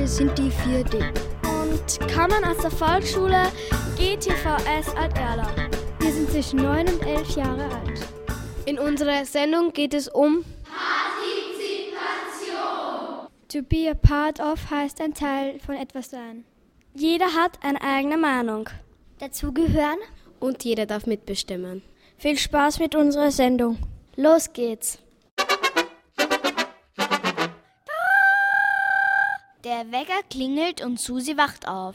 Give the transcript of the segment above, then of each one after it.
wir sind die 4D. Und kommen aus der Volksschule GTVS Alt-Erla. Wir sind zwischen 9 und 11 Jahre alt. In unserer Sendung geht es um Partizipation. To be a part of heißt ein Teil von etwas sein. Jeder hat eine eigene Meinung. Dazugehören und jeder darf mitbestimmen. Viel Spaß mit unserer Sendung. Los geht's. Der Wecker klingelt und Susi wacht auf.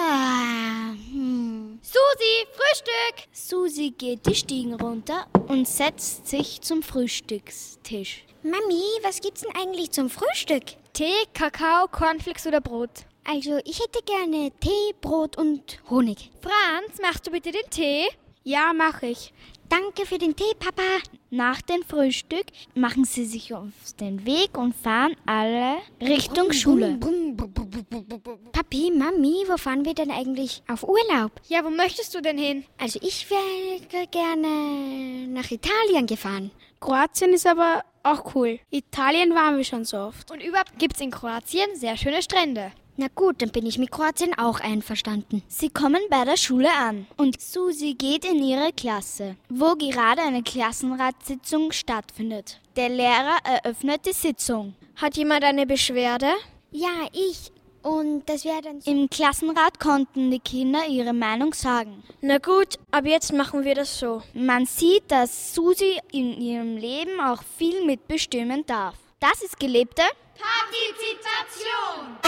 Susi, Frühstück! Susi geht die Stiegen runter und setzt sich zum Frühstückstisch. Mami, was gibt's denn eigentlich zum Frühstück? Tee, Kakao, Cornflakes oder Brot? Also, ich hätte gerne Tee, Brot und Honig. Franz, machst du bitte den Tee? Ja, mache ich. Danke für den Tee, Papa. Nach dem Frühstück machen sie sich auf den Weg und fahren alle Richtung Schule. Papi, Mami, wo fahren wir denn eigentlich auf Urlaub? Ja, wo möchtest du denn hin? Also ich wäre gerne nach Italien gefahren. Kroatien ist aber auch cool. Italien waren wir schon so oft. Und überhaupt gibt's in Kroatien sehr schöne Strände. Na gut, dann bin ich mit Kroatien auch einverstanden. Sie kommen bei der Schule an und Susi geht in ihre Klasse, wo gerade eine Klassenratssitzung stattfindet. Der Lehrer eröffnet die Sitzung. Hat jemand eine Beschwerde? Ja, ich. Und das wäre dann so. Im Klassenrat konnten die Kinder ihre Meinung sagen. Na gut, ab jetzt machen wir das so. Man sieht, dass Susi in ihrem Leben auch viel mitbestimmen darf. Das ist gelebte Partizipation!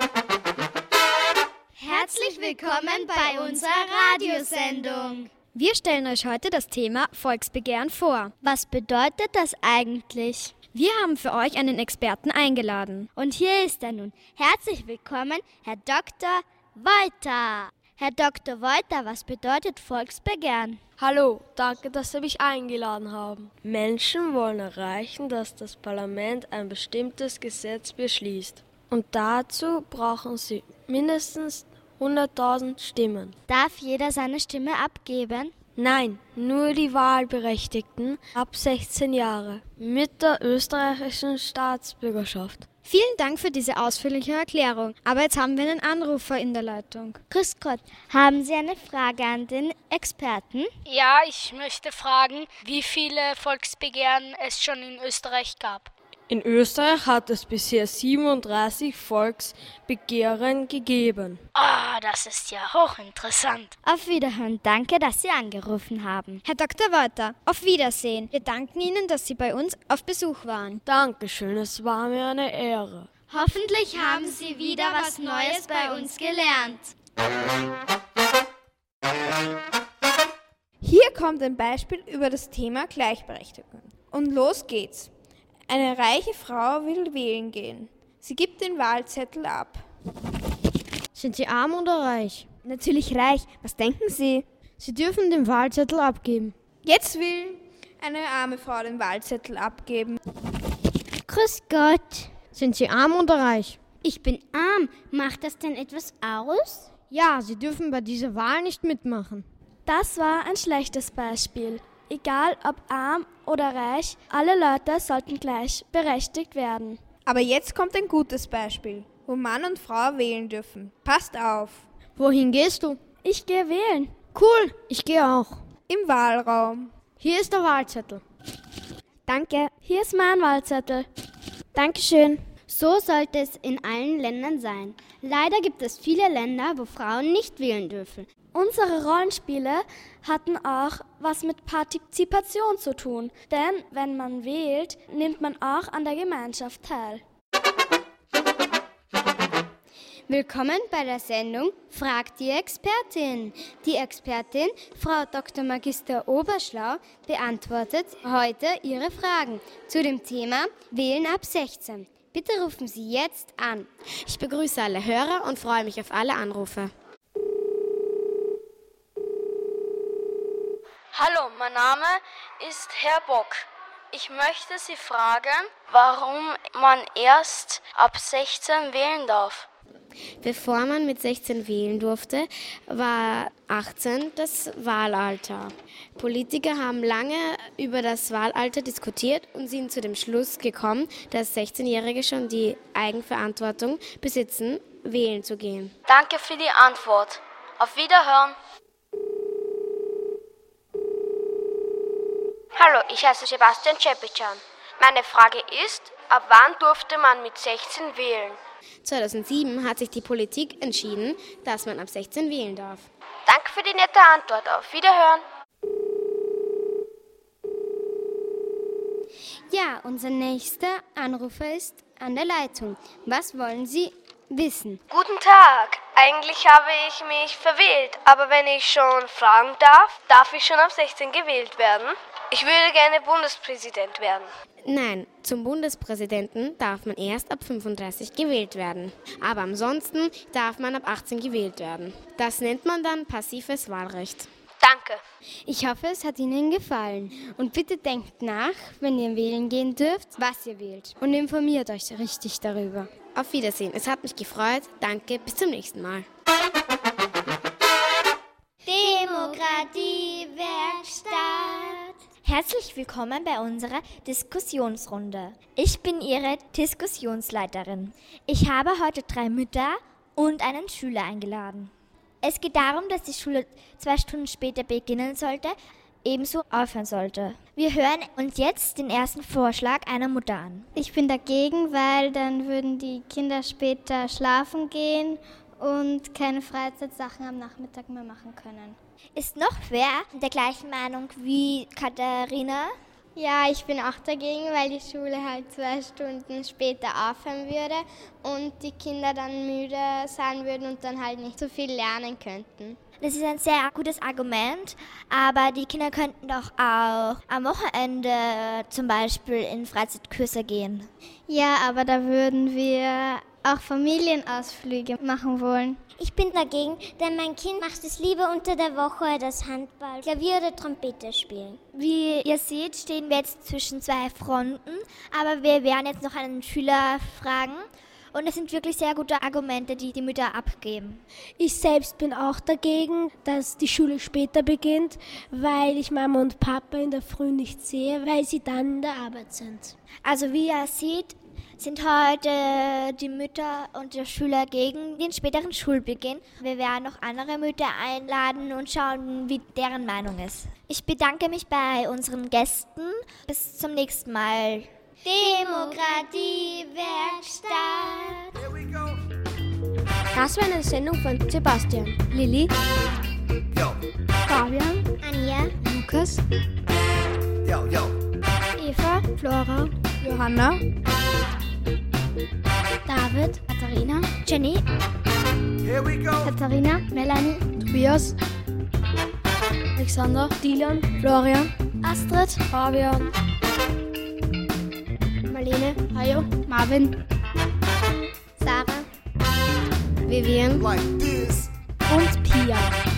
Herzlich willkommen bei unserer Radiosendung. Wir stellen euch heute das Thema Volksbegehren vor. Was bedeutet das eigentlich? Wir haben für euch einen Experten eingeladen. Und hier ist er nun. Herzlich willkommen, Herr Dr. Wolter. Herr Dr. Wolter, was bedeutet Volksbegehren? Hallo, danke, dass Sie mich eingeladen haben. Menschen wollen erreichen, dass das Parlament ein bestimmtes Gesetz beschließt. Und dazu brauchen sie mindestens 100.000 Stimmen. Darf jeder seine Stimme abgeben? Nein, nur die Wahlberechtigten ab 16 Jahre mit der österreichischen Staatsbürgerschaft. Vielen Dank für diese ausführliche Erklärung. Aber jetzt haben wir einen Anrufer in der Leitung. Grüß Gott, haben Sie eine Frage an den Experten? Ja, ich möchte fragen, wie viele Volksbegehren es schon in Österreich gab. In Österreich hat es bisher 37 Volksbegehren gegeben. Das ist ja hochinteressant. Auf Wiederhören, danke, dass Sie angerufen haben. Herr Dr. Wolter, auf Wiedersehen. Wir danken Ihnen, dass Sie bei uns auf Besuch waren. Dankeschön, es war mir eine Ehre. Hoffentlich haben Sie wieder was Neues bei uns gelernt. Hier kommt ein Beispiel über das Thema Gleichberechtigung. Und los geht's. Eine reiche Frau will wählen gehen. Sie gibt den Wahlzettel ab. Sind Sie arm oder reich? Natürlich reich. Was denken Sie? Sie dürfen den Wahlzettel abgeben. Jetzt will eine arme Frau den Wahlzettel abgeben. Grüß Gott. Sind Sie arm oder reich? Ich bin arm. Macht das denn etwas aus? Ja, Sie dürfen bei dieser Wahl nicht mitmachen. Das war ein schlechtes Beispiel. Egal ob arm oder reich, alle Leute sollten gleichberechtigt werden. Aber jetzt kommt ein gutes Beispiel, wo Mann und Frau wählen dürfen. Passt auf. Wohin gehst du? Ich gehe wählen. Cool, ich gehe auch. Im Wahlraum. Hier ist der Wahlzettel. Danke, hier ist mein Wahlzettel. Dankeschön. So sollte es in allen Ländern sein. Leider gibt es viele Länder, wo Frauen nicht wählen dürfen. Unsere Rollenspiele hatten auch was mit Partizipation zu tun, denn wenn man wählt, nimmt man auch an der Gemeinschaft teil. Willkommen bei der Sendung Fragt die Expertin. Die Expertin, Frau Dr. Magister Oberschlau, beantwortet heute Ihre Fragen zu dem Thema Wählen ab 16. Bitte rufen Sie jetzt an. Ich begrüße alle Hörer und freue mich auf alle Anrufe. Hallo, mein Name ist Herr Bock. Ich möchte Sie fragen, warum man erst ab 16 wählen darf. Bevor man mit 16 wählen durfte, war 18 das Wahlalter. Politiker haben lange über das Wahlalter diskutiert und sind zu dem Schluss gekommen, dass 16-Jährige schon die Eigenverantwortung besitzen, wählen zu gehen. Danke für die Antwort. Auf Wiederhören. Hallo, ich heiße Sebastian Cepichan. Meine Frage ist, ab wann durfte man mit 16 wählen? 2007 hat sich die Politik entschieden, dass man ab 16 wählen darf. Danke für die nette Antwort. Auf Wiederhören. Ja, unser nächster Anrufer ist an der Leitung. Was wollen Sie wissen? Guten Tag. Eigentlich habe ich mich verwählt, aber wenn ich schon fragen darf ich schon ab 16 gewählt werden? Ich würde gerne Bundespräsident werden. Nein, zum Bundespräsidenten darf man erst ab 35 gewählt werden. Aber ansonsten darf man ab 18 gewählt werden. Das nennt man dann passives Wahlrecht. Danke. Ich hoffe, es hat Ihnen gefallen. Und bitte denkt nach, wenn ihr wählen gehen dürft, was ihr wählt. Und informiert euch richtig darüber. Auf Wiedersehen. Es hat mich gefreut. Danke, bis zum nächsten Mal. Demokratiewerkstatt. Herzlich willkommen bei unserer Diskussionsrunde. Ich bin Ihre Diskussionsleiterin. Ich habe heute 3 Mütter und einen Schüler eingeladen. Es geht darum, dass die Schule 2 Stunden später beginnen sollte, ebenso aufhören sollte. Wir hören uns jetzt den ersten Vorschlag einer Mutter an. Ich bin dagegen, weil dann würden die Kinder später schlafen gehen und keine Freizeitsachen am Nachmittag mehr machen können. Ist noch wer der gleichen Meinung wie Katharina? Ja, ich bin auch dagegen, weil die Schule halt 2 Stunden später aufhören würde und die Kinder dann müde sein würden und dann halt nicht so viel lernen könnten. Das ist ein sehr gutes Argument, aber die Kinder könnten doch auch am Wochenende zum Beispiel in Freizeitkurse gehen. Ja, aber da würden wir auch Familienausflüge machen wollen. Ich bin dagegen, denn mein Kind macht es lieber unter der Woche das Handball, Klavier oder Trompete spielen. Wie ihr seht, stehen wir jetzt zwischen 2 Fronten, aber wir werden jetzt noch einen Schüler fragen. Und es sind wirklich sehr gute Argumente, die die Mütter abgeben. Ich selbst bin auch dagegen, dass die Schule später beginnt, weil ich Mama und Papa in der Früh nicht sehe, weil sie dann in der Arbeit sind. Also wie ihr seht, sind heute die Mütter und die Schüler gegen den späteren Schulbeginn. Wir werden noch andere Mütter einladen und schauen, wie deren Meinung ist. Ich bedanke mich bei unseren Gästen. Bis zum nächsten Mal. Demokratiewerkstatt. Das war eine Sendung von Sebastian, Lilly, Fabian, Anja, Lukas, Eva, Flora, Johanna, David, Katharina, Jenny, Katharina, Melanie, Tobias, Alexander, Dylan, Florian, Astrid, Fabian, Marlene, Hajo, Marvin, Sarah, Vivian und Pia.